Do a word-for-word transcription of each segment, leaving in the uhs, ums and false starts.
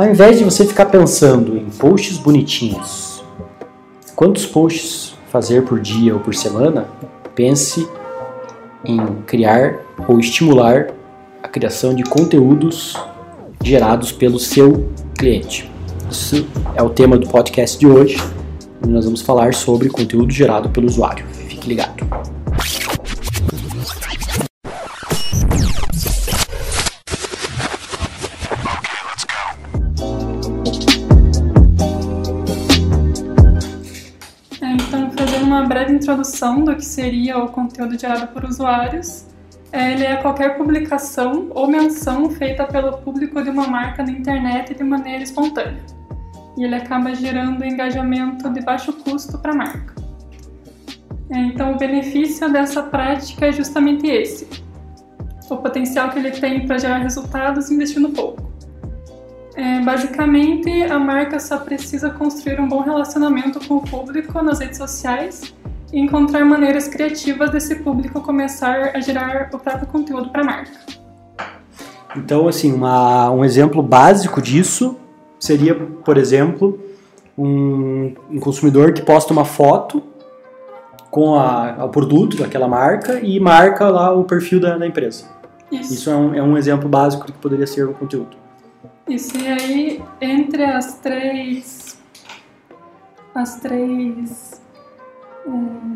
ao invés de você ficar pensando em posts bonitinhos, quantos posts fazer por dia ou por semana, pense em criar ou estimular a criação de conteúdos gerados pelo seu cliente. Esse é o tema do podcast de hoje, e nós vamos falar sobre conteúdo gerado pelo usuário. Fique ligado. Uma breve introdução do que seria o conteúdo gerado por usuários. Ele é qualquer publicação ou menção feita pelo público de uma marca na internet de maneira espontânea. E ele acaba gerando engajamento de baixo custo para a marca. Então, o benefício dessa prática é justamente esse: o potencial que ele tem para gerar resultados investindo pouco. É, basicamente, a marca só precisa construir um bom relacionamento com o público nas redes sociais e encontrar maneiras criativas desse público começar a gerar o próprio conteúdo para a marca. Então, assim, uma, um exemplo básico disso seria, por exemplo, um, um consumidor que posta uma foto com a, o produto daquela marca e marca lá o perfil da, da empresa. Isso, Isso é, um, é um exemplo básico do que poderia ser o conteúdo. Isso, e aí, entre as três, as três, hum,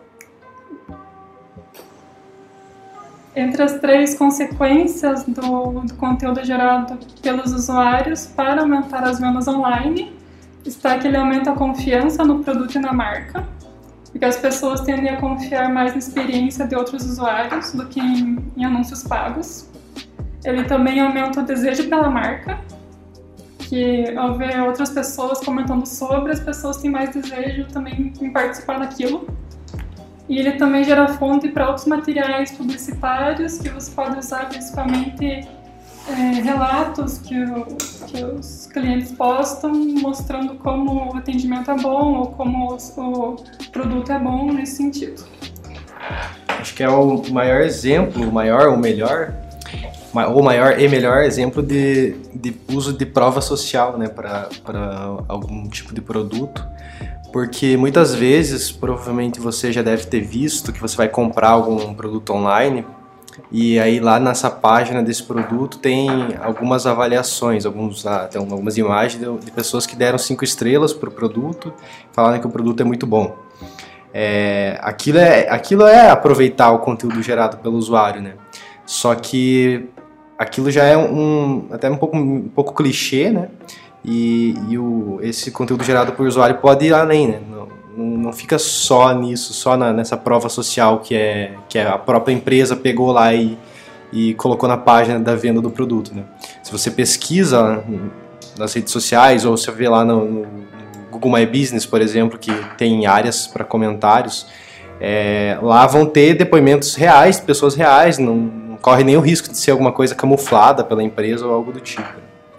entre as três consequências do, do conteúdo gerado pelos usuários para aumentar as vendas online, está que ele aumenta a confiança no produto e na marca, porque as pessoas tendem a confiar mais na experiência de outros usuários do que em, em anúncios pagos. Ele também aumenta o desejo pela marca, que ao ver outras pessoas comentando sobre, as pessoas têm mais desejo também em participar daquilo. E ele também gera fonte para outros materiais publicitários que você pode usar, principalmente é, relatos que, o, que os clientes postam, mostrando como o atendimento é bom ou como o, o produto é bom nesse sentido. Acho que é o maior exemplo, o maior ou melhor, o maior e melhor exemplo de, de uso de prova social, né, para algum tipo de produto, porque muitas vezes, provavelmente você já deve ter visto que você vai comprar algum produto online e aí lá nessa página desse produto tem algumas avaliações, alguns, ah, tem algumas imagens de, de pessoas que deram cinco estrelas para o produto, falaram que o produto é muito bom. É, aquilo, é, aquilo é aproveitar o conteúdo gerado pelo usuário, né? Só que aquilo já é um, até um pouco, um pouco clichê, né? E, e o, esse conteúdo gerado por usuário pode ir além, né? Não, não, não fica só nisso, só na, nessa prova social que, é, que a própria empresa pegou lá e, e colocou na página da venda do produto, né? Se você pesquisa nas redes sociais ou você vê lá no, no Google My Business, por exemplo, que tem áreas para comentários, é, lá vão ter depoimentos reais, de pessoas reais, não, não corre nem o risco de ser alguma coisa camuflada pela empresa ou algo do tipo.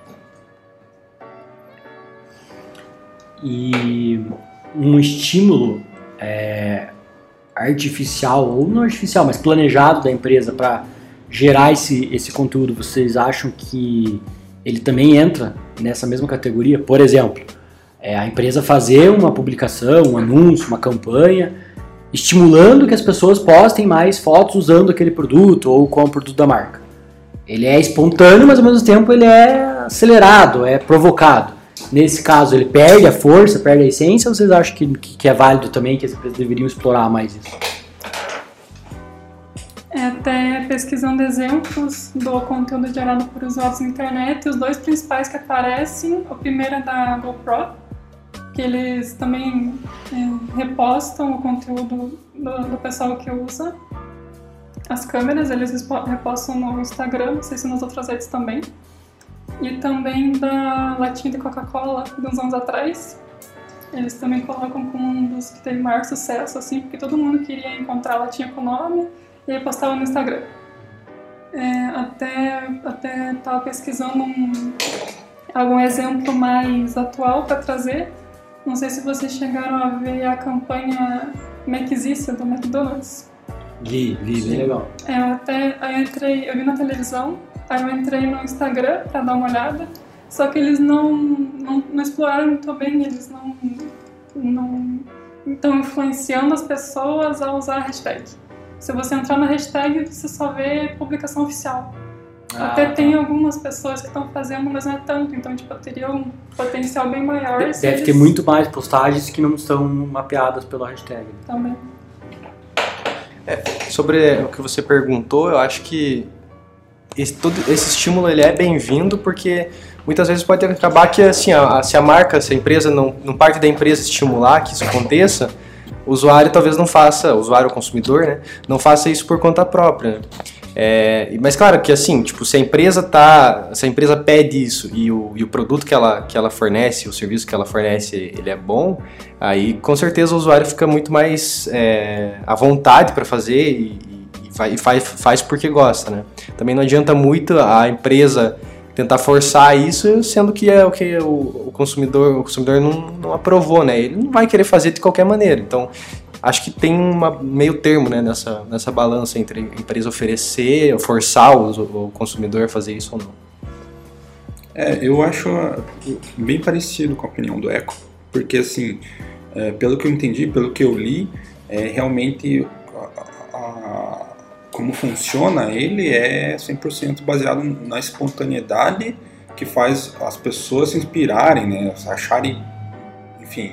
E um estímulo é, artificial, ou não artificial, mas planejado da empresa para gerar esse, esse conteúdo, vocês acham que ele também entra nessa mesma categoria? Por exemplo, é, a empresa fazer uma publicação, um anúncio, uma campanha, estimulando que as pessoas postem mais fotos usando aquele produto ou com o produto da marca. Ele é espontâneo, mas ao mesmo tempo ele é acelerado, é provocado. Nesse caso, ele perde a força, perde a essência, ou vocês acham que, que é válido também, que as empresas deveriam explorar mais isso? É, até pesquisando exemplos do conteúdo gerado por usuários na internet, os dois principais que aparecem, o primeiro é da GoPro, que eles também é, repostam o conteúdo do, do pessoal que usa as câmeras, eles repostam no Instagram, não sei se nas outras redes também. E também da latinha de Coca-Cola, de uns anos atrás. Eles também colocam como um dos que teve maior sucesso, assim, porque todo mundo queria encontrar a latinha com o nome e aí postava no Instagram. É, até até estava pesquisando um, algum exemplo mais atual para trazer. Não sei se vocês chegaram a ver a campanha Maquizícia do McDonald's. Vi, vi, bem legal. É, eu até eu entrei, eu vi na televisão, aí eu entrei no Instagram para dar uma olhada. só que eles não, não, não exploraram muito bem, eles não, não estão influenciando as pessoas a usar a hashtag. Se você entrar na hashtag, você só vê publicação oficial. Ah, Até tem tá. algumas pessoas que estão fazendo, mas não é tanto. Então, tipo, teria um potencial bem maior. De- deve eles... ter muito mais postagens que não estão mapeadas pela hashtag. Também. É, sobre o que você perguntou, eu acho que esse, todo esse estímulo ele é bem-vindo, porque muitas vezes pode acabar que, assim, a, se a marca, se a empresa, não, não parte da empresa estimular que isso aconteça, o usuário talvez não faça, o usuário, o consumidor, né, não faça isso por conta própria, né? É, mas claro que assim, tipo, se a empresa tá, se a empresa pede isso e o, e o produto que ela, que ela fornece, o serviço que ela fornece, ele é bom, aí com certeza o usuário fica muito mais é, à vontade para fazer e, e, vai, e faz, faz porque gosta, né? Também não adianta muito a empresa tentar forçar isso, sendo que é o que o, o consumidor, o consumidor não, não aprovou, né? Ele não vai querer fazer de qualquer maneira. Então, acho que tem um meio termo, né, nessa, nessa balança entre a empresa oferecer, forçar o, o consumidor a fazer isso ou não. É, eu acho bem parecido com a opinião do Eco, porque assim, é, pelo que eu entendi, pelo que eu li, é, realmente a, a, como funciona ele é cem por cento baseado na espontaneidade que faz as pessoas se inspirarem, né, acharem, enfim,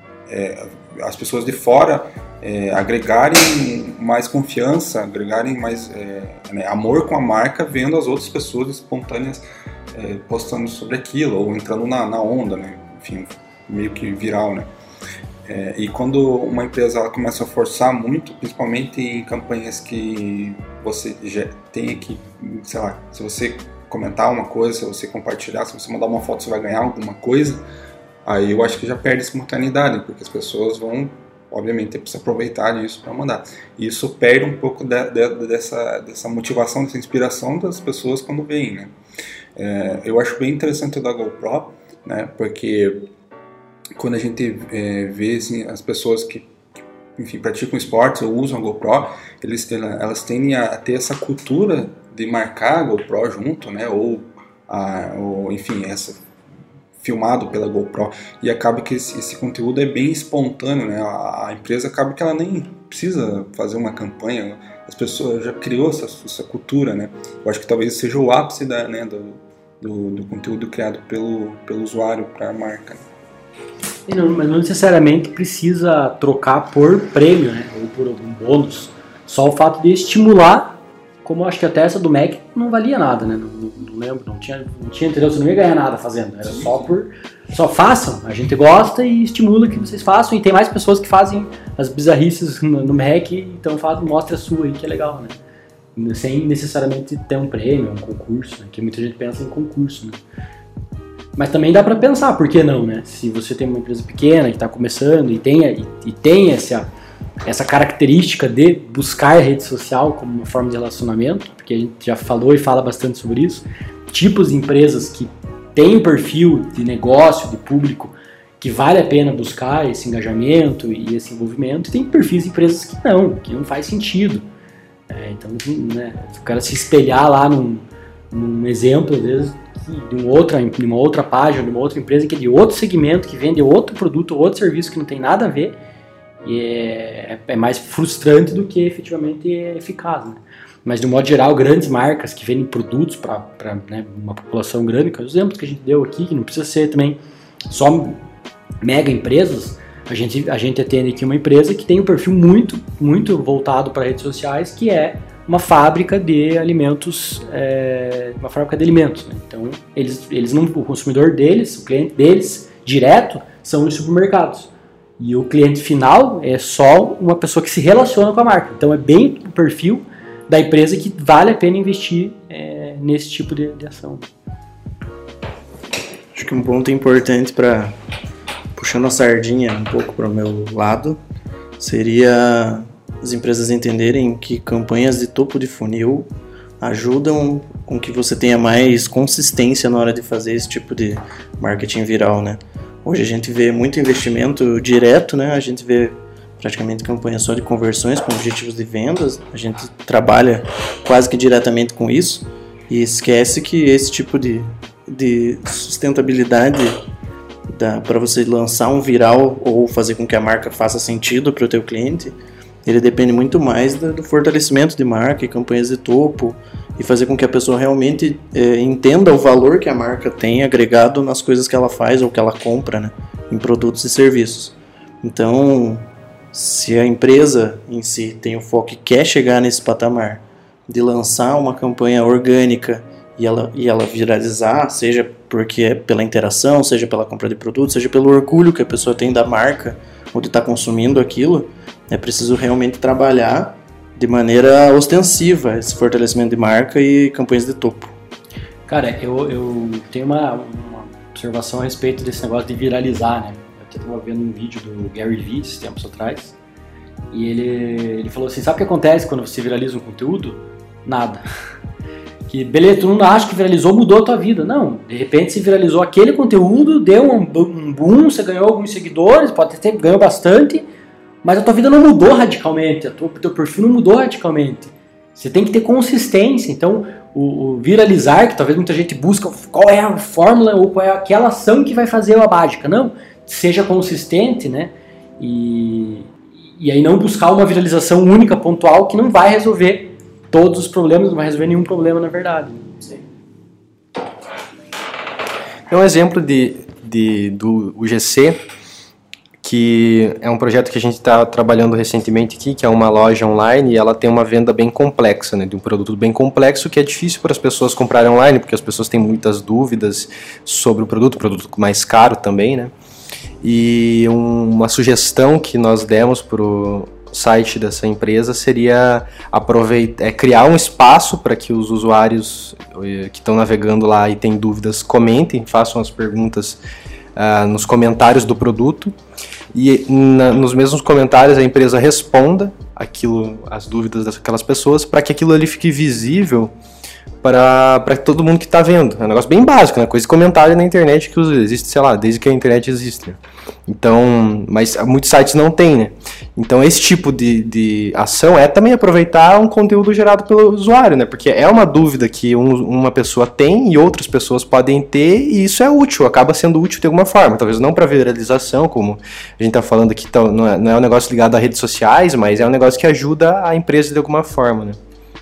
é, as pessoas de fora é, agregarem mais confiança, agregarem mais é, né, amor com a marca, vendo as outras pessoas espontâneas é, postando sobre aquilo, ou entrando na, na onda, né? Enfim, meio que viral, né? É, e quando uma empresa ela começa a forçar muito, principalmente em campanhas que você já tem aqui, sei lá, se você comentar uma coisa, se você compartilhar, se você mandar uma foto, você vai ganhar alguma coisa, aí eu acho que já perde espontaneidade, porque as pessoas vão, obviamente, se aproveitar disso para mandar. E isso perde um pouco de, de, dessa, dessa motivação, dessa inspiração das pessoas quando veem, né? É, eu acho bem interessante o da GoPro, né? Porque quando a gente é, vê assim, as pessoas que, enfim, praticam esportes ou usam a GoPro, eles, elas tendem a ter essa cultura de marcar a GoPro junto, né? Ou, a, ou enfim, essa filmado pela GoPro, e acaba que esse, esse conteúdo é bem espontâneo, né? A, a empresa acaba que ela nem precisa fazer uma campanha, as pessoas já criou essa, essa cultura, né? Eu acho que talvez seja o ápice da, né, do, do, do conteúdo criado pelo, pelo usuário para a marca, né? E não, mas não necessariamente precisa trocar por prêmio, né? Ou por algum bônus. Só o fato de estimular, como eu acho que até essa do Mac não valia nada, né? Não, não, não lembro, não tinha, não tinha, entendeu? Você não ia ganhar nada fazendo, era só por... Só façam, a gente gosta e estimula que vocês façam, e tem mais pessoas que fazem as bizarrices no, no Mac, então faz, mostra a sua aí, que é legal, né? Sem necessariamente ter um prêmio, um concurso, né? Que muita gente pensa em concurso, né? Mas também dá pra pensar, por que não, né? Se você tem uma empresa pequena que está começando e tem, e, e tem essa, essa característica de buscar rede social como uma forma de relacionamento, porque a gente já falou e fala bastante sobre isso, tipos de empresas que têm um perfil de negócio, de público, que vale a pena buscar esse engajamento e esse envolvimento, e tem perfis de empresas que não, que não faz sentido. É, então, né, o cara se espelhar lá num, num exemplo, às vezes, de, um outra, de uma outra página, de uma outra empresa que é de outro segmento, que vende outro produto, outro serviço que não tem nada a ver, e é, é mais frustrante do que efetivamente é eficaz, né? Mas, de um modo geral, grandes marcas que vendem produtos para né, uma população grande, que é os exemplos que a gente deu aqui, que não precisa ser também só mega empresas, a gente, a gente atende aqui uma empresa que tem um perfil muito, muito voltado para redes sociais, que é uma fábrica de alimentos, é, uma fábrica de alimentos, né? Então, eles, eles não, o consumidor deles, o cliente deles, direto, são os supermercados. E o cliente final é só uma pessoa que se relaciona com a marca. Então, é bem o perfil da empresa que vale a pena investir é, nesse tipo de, de ação. Acho que um ponto importante para, puxando a sardinha um pouco para o meu lado, seria as empresas entenderem que campanhas de topo de funil ajudam com que você tenha mais consistência na hora de fazer esse tipo de marketing viral, né? Hoje a gente vê muito investimento direto, né? A gente vê praticamente campanhas só de conversões com objetivos de vendas, a gente trabalha quase que diretamente com isso e esquece que esse tipo de, de sustentabilidade para você lançar um viral ou fazer com que a marca faça sentido para o teu cliente, ele depende muito mais do, do fortalecimento de marca e campanhas de topo e fazer com que a pessoa realmente é, entenda o valor que a marca tem agregado nas coisas que ela faz ou que ela compra, né, em produtos e serviços. Então, se a empresa em si tem o foco e quer chegar nesse patamar de lançar uma campanha orgânica e ela, e ela viralizar, seja porque é pela interação, seja pela compra de produtos, seja pelo orgulho que a pessoa tem da marca ou de estar consumindo aquilo, é preciso realmente trabalhar de maneira ostensiva esse fortalecimento de marca e campanhas de topo. Cara, eu, eu tenho uma, uma observação a respeito desse negócio de viralizar, né? Eu estava vendo um vídeo do Gary Vee, esses tempos atrás, e ele, ele falou assim, sabe o que acontece quando você viraliza um conteúdo? Nada. Que beleza, tu não acha que viralizou, mudou a tua vida. Não, de repente se viralizou aquele conteúdo, deu um, um boom, você ganhou alguns seguidores, pode ter ganhou bastante, mas a tua vida não mudou radicalmente, o teu, teu perfil não mudou radicalmente. Você tem que ter consistência. Então, o, o viralizar, que talvez muita gente busca qual é a fórmula ou qual é aquela ação que vai fazer a mágica. Não, seja consistente, né? E, e aí não buscar uma viralização única, pontual, que não vai resolver todos os problemas, não vai resolver nenhum problema, na verdade. Sim. É um exemplo de, de, do U G C, que é um projeto que a gente está trabalhando recentemente aqui, que é uma loja online, e ela tem uma venda bem complexa, né, de um produto bem complexo, que é difícil para as pessoas comprarem online, porque as pessoas têm muitas dúvidas sobre o produto, produto mais caro também, né? E um, uma sugestão que nós demos para o site dessa empresa seria aproveitar, é, criar um espaço para que os usuários que estão navegando lá e têm dúvidas comentem, façam as perguntas uh, nos comentários do produto, e na, nos mesmos comentários a empresa responda aquilo, as dúvidas daquelas pessoas, para que aquilo ali fique visível para todo mundo que está vendo. É um negócio bem básico, né? Coisa de comentário na internet que existe, sei lá, desde que a internet existe, né? Então, mas muitos sites não têm, né? Então esse tipo de, de ação é também aproveitar um conteúdo gerado pelo usuário, né? Porque é uma dúvida que um, uma pessoa tem e outras pessoas podem ter, e isso é útil, acaba sendo útil de alguma forma. Talvez não para viralização, como a gente está falando aqui, não é, não é um negócio ligado a redes sociais, mas é um negócio que ajuda a empresa de alguma forma, né?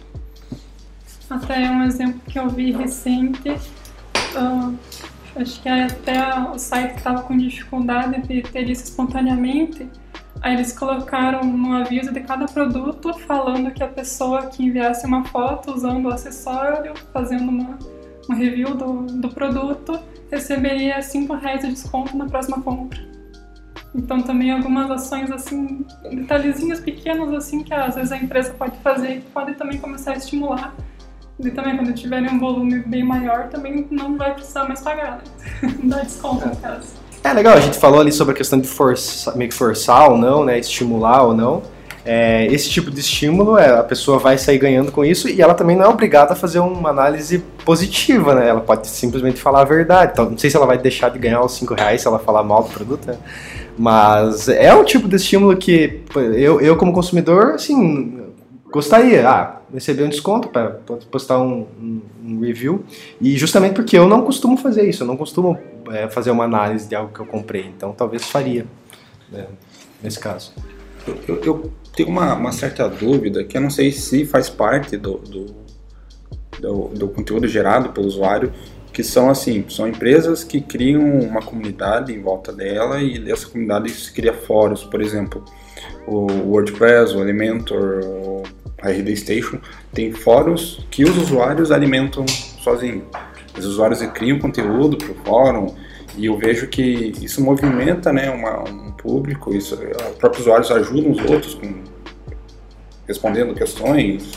Até um exemplo que eu vi recente, uh, acho que até o site que estava com dificuldade de ter isso espontaneamente, aí eles colocaram no aviso de cada produto falando que a pessoa que enviasse uma foto usando o acessório, fazendo uma, uma review do, do produto, receberia cinco reais de desconto na próxima compra. Então também algumas ações assim, detalhezinhos pequenos assim que às vezes a empresa pode fazer, que pode também começar a estimular. E também, quando tiverem um volume bem maior, também não vai precisar mais pagar, né? Dá desconto, no caso. É legal, a gente falou ali sobre a questão de forçar, meio que forçar ou não, né? Estimular ou não. É, esse tipo de estímulo, é, a pessoa vai sair ganhando com isso, e ela também não é obrigada a fazer uma análise positiva, né? Ela pode simplesmente falar a verdade. Então, não sei se ela vai deixar de ganhar os cinco reais se ela falar mal do produto, né? Mas é um tipo de estímulo que eu, eu como consumidor, assim, gostaria. Ah, receber um desconto para postar um, um, um review, e justamente porque eu não costumo fazer isso, eu não costumo é, fazer uma análise de algo que eu comprei, então talvez faria, né, nesse caso. Eu, eu, eu tenho uma, uma certa dúvida, que eu não sei se faz parte do, do, do, do conteúdo gerado pelo usuário, que são assim, são empresas que criam uma comunidade em volta dela, e dessa comunidade se cria fóruns, por exemplo, o WordPress, o Elementor, o a R D Station, tem fóruns que os usuários alimentam sozinhos. Os usuários criam conteúdo para o fórum, e eu vejo que isso movimenta, né, uma, um público, isso, os próprios usuários ajudam os outros com, respondendo questões,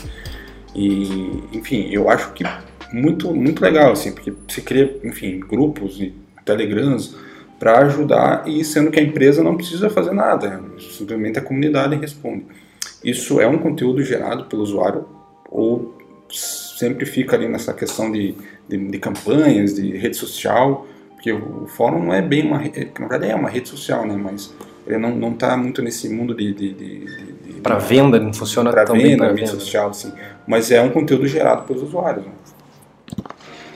e, enfim, eu acho que muito, muito legal, assim, porque se cria, enfim, grupos e telegrams para ajudar, e sendo que a empresa não precisa fazer nada, simplesmente a comunidade responde. Isso é um conteúdo gerado pelo usuário, ou sempre fica ali nessa questão de, de, de campanhas, de rede social, porque o fórum não é bem uma, na verdade é uma rede social, né, mas ele não não está muito nesse mundo de, de, de, de, de para venda, não funciona tão venda, bem para rede social, assim, mas é um conteúdo gerado pelos usuários, né?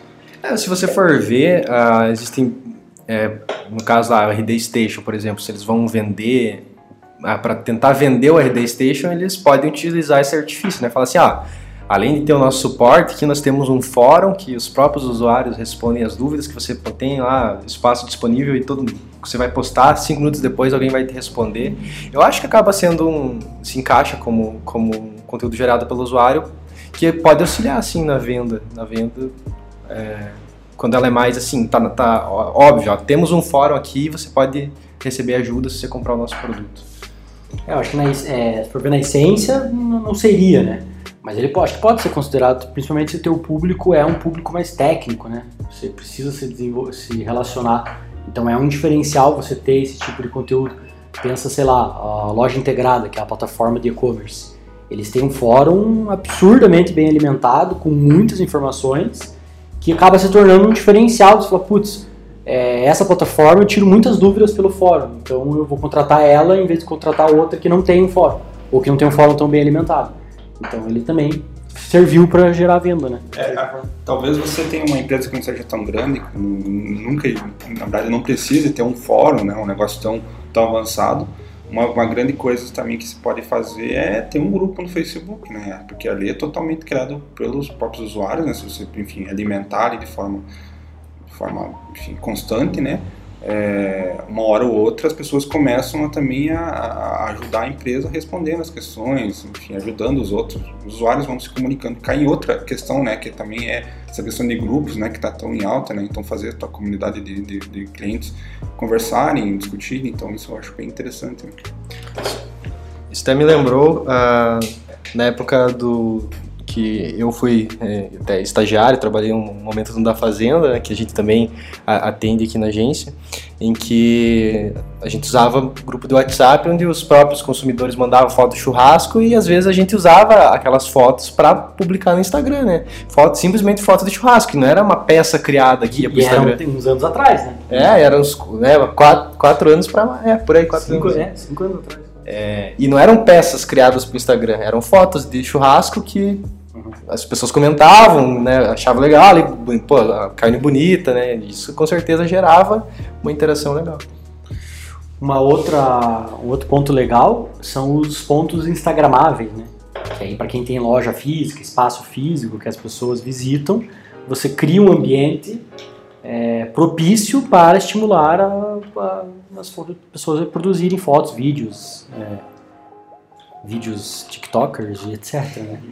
É, se você for ver, uh, existem, é, no caso lá, o R D Station, por exemplo, se eles vão vender, uh, para tentar vender o R D Station, eles podem utilizar esse artifício, né? Fala assim, ah, além de ter o nosso suporte, aqui nós temos um fórum que os próprios usuários respondem as dúvidas que você tem lá, espaço disponível e todo você vai postar, cinco minutos depois alguém vai te responder. Eu acho que acaba sendo um, se encaixa como, como um conteúdo gerado pelo usuário, que pode auxiliar, assim, na venda, na venda, é, quando ela é mais, assim, tá, tá óbvio, ó, temos um fórum aqui, você pode receber ajuda se você comprar o nosso produto. Eu acho que, na, é, se for ver na essência, não, não seria, né? Mas ele pode, pode ser considerado, principalmente se o teu público é um público mais técnico, né? Você precisa se, desenvolver, se relacionar. Então é um diferencial você ter esse tipo de conteúdo. Pensa, sei lá, a Loja Integrada, que é a plataforma de e-commerce. Eles têm um fórum absurdamente bem alimentado, com muitas informações, que acaba se tornando um diferencial. Você fala, putz, é, essa plataforma eu tiro muitas dúvidas pelo fórum, então eu vou contratar ela em vez de contratar outra que não tem um fórum, ou que não tem um fórum tão bem alimentado. Então ele também serviu para gerar venda, né? É, a, talvez você tenha uma empresa que não seja tão grande, nunca, na verdade não precise ter um fórum, né, um negócio tão, tão avançado. Uma, uma grande coisa também que se pode fazer é ter um grupo no Facebook, né? Porque ali é totalmente criado pelos próprios usuários, né? Se você, enfim, alimentar de forma, de forma enfim, constante, né? É, uma hora ou outra as pessoas começam a, também a, a ajudar a empresa respondendo as questões, enfim, ajudando os outros, os usuários vão se comunicando. Cai em outra questão, né, que também é essa questão de grupos, né, que está tão em alta, né, então fazer a tua comunidade de, de, de clientes conversarem, discutirem, então isso eu acho bem interessante. Né? Isso até me lembrou uh, na época do que eu fui é, até estagiário, trabalhei um momento no da Fazenda, né, que a gente também a, atende aqui na agência, em que a gente usava um grupo do WhatsApp onde os próprios consumidores mandavam foto de churrasco e às vezes a gente usava aquelas fotos para publicar no Instagram, né? Foto, simplesmente foto de churrasco, que não era uma peça criada aqui para o Instagram. Era uns anos atrás, né? É, eram uns né, quatro, quatro anos para... É, por aí, quatro cinco, anos. É, cinco anos atrás. É, e não eram peças criadas para o Instagram, eram fotos de churrasco que as pessoas comentavam, né, achavam legal, e, pô, a carne bonita, né, isso com certeza gerava uma interação legal. Uma outra, um outro ponto legal são os pontos instagramáveis, né, que aí para quem tem loja física, espaço físico que as pessoas visitam, você cria um ambiente é, propício para estimular a, a, as pessoas a produzirem fotos, vídeos, é, vídeos tiktokers e etcétera. Né?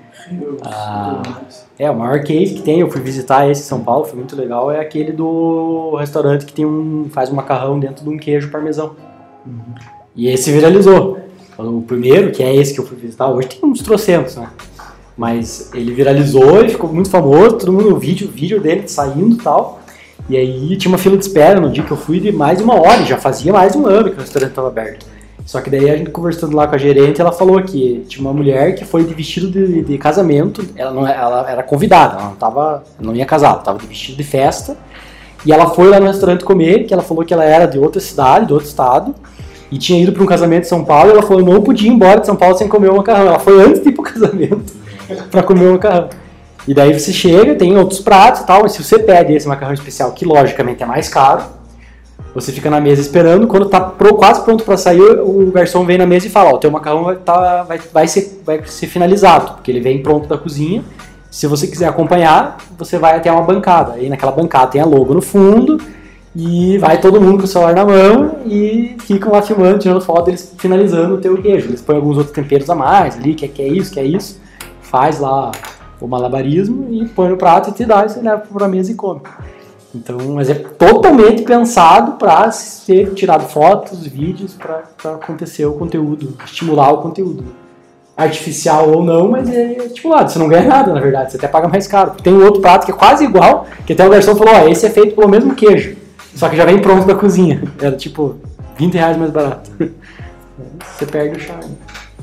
Ah, é, o maior case que tem, eu fui visitar esse em São Paulo, foi muito legal, é aquele do restaurante que tem um, faz um macarrão dentro de um queijo parmesão. Uhum. E esse viralizou. O primeiro, que é esse que eu fui visitar, hoje tem uns trocentos, né? Mas ele viralizou e ficou muito famoso, todo mundo vídeo, vídeo dele saindo e tal. E aí tinha uma fila de espera no dia que eu fui de mais de uma hora, e já fazia mais de um ano que o restaurante estava aberto. Só que daí a gente conversando lá com a gerente, ela falou que tinha uma mulher que foi de vestido de, de casamento, ela, não, ela era convidada, ela não, tava, não ia casar, ela estava de vestido de festa, e ela foi lá no restaurante comer, que ela falou que ela era de outra cidade, de outro estado, e tinha ido para um casamento em São Paulo, e ela falou que não podia ir embora de São Paulo sem comer o macarrão, ela foi antes de ir para o casamento para comer o macarrão. E daí você chega, tem outros pratos e tal, mas se você pede esse macarrão especial, que logicamente é mais caro, você fica na mesa esperando, quando tá pro, quase pronto para sair, o garçom vem na mesa e fala, ó, o teu macarrão vai, tá, vai, vai, ser, vai ser finalizado, porque ele vem pronto da cozinha, se você quiser acompanhar, você vai até uma bancada, aí naquela bancada tem a logo no fundo, e vai todo mundo com o celular na mão, e ficam lá filmando, tirando foto, eles finalizando o teu queijo, eles põem alguns outros temperos a mais ali, que é, que é isso, que é isso, faz lá o malabarismo, e põe no prato e te dá, e você leva pra mesa e come. Então, mas é totalmente pensado para ser tirado fotos, vídeos, para acontecer o conteúdo, estimular o conteúdo. Artificial ou não, mas é estimulado. Você não ganha nada, na verdade, você até paga mais caro. Tem um outro prato que é quase igual, que até o garçom falou, ó, esse é feito pelo mesmo queijo, só que já vem pronto da cozinha. Era tipo vinte reais mais barato. Você perde o charme.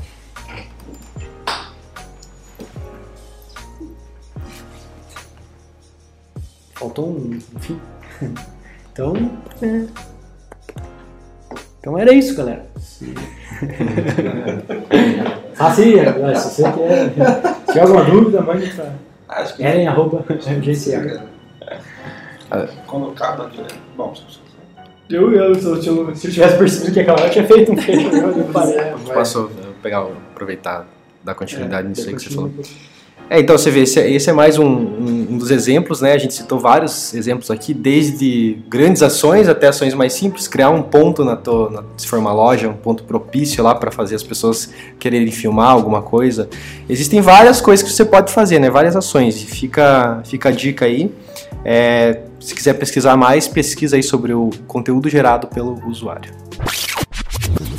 Faltou um, enfim. Então, é. Então era isso, galera. Ah, sim, se você quer. Se tiver alguma dúvida, mande pra eren arroba g c a. Colocado aqui, né? Bom, Eu, eu, se, eu, se eu tivesse percebido que aquela hora eu tinha feito um feito. Eu parei. Posso pegar, aproveitar, dar continuidade é, nisso aí que você falou. É, então você vê, esse é, esse é mais um, um, um dos exemplos, né? A gente citou vários exemplos aqui, desde grandes ações até ações mais simples, criar um ponto na tua, na, se for uma loja, um ponto propício lá para fazer as pessoas quererem filmar alguma coisa. Existem várias coisas que você pode fazer, né? Várias ações. E fica, fica a dica aí. É, se quiser pesquisar mais, pesquisa aí sobre o conteúdo gerado pelo usuário.